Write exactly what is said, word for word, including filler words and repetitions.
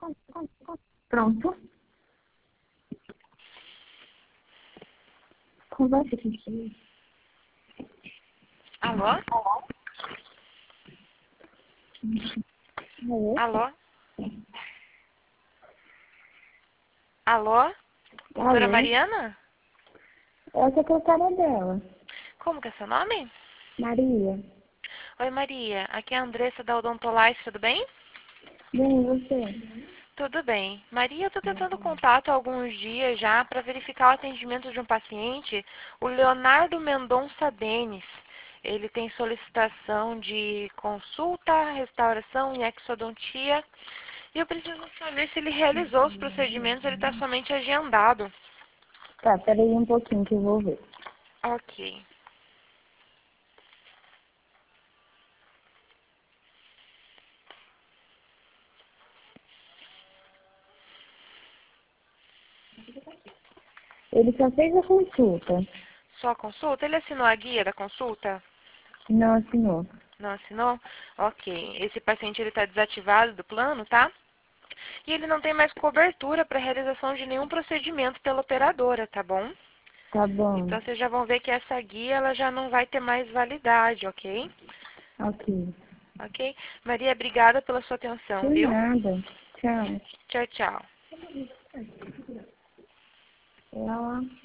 Pronto. Conversa com você. Alô? Alô? Alô? Alô? Doutora Alô? Mariana? É a secretária dela. Como que é seu nome? Maria. Oi, Maria. Aqui é a Andressa da Odontolife, tudo bem? Bem, e você? Tudo bem. Maria, eu estou tentando contato há alguns dias já para verificar o atendimento de um paciente, o Leonardo Mendonça Denis. Ele tem solicitação de consulta, restauração e exodontia. E eu preciso saber se ele realizou os procedimentos ou ele está somente agendado. Tá, peraí um pouquinho que eu vou ver. Ok. Ele só fez a consulta. Só a consulta? Ele assinou a guia da consulta? Não assinou. Não assinou? Ok. Esse paciente ele está desativado do plano, tá? E ele não tem mais cobertura para realização de nenhum procedimento pela operadora, tá bom? Tá bom. Então vocês já vão ver que essa guia ela já não vai ter mais validade, ok? Ok. Ok? Maria, obrigada pela sua atenção, De viu? nada. Tchau. Tchau, tchau. Ela...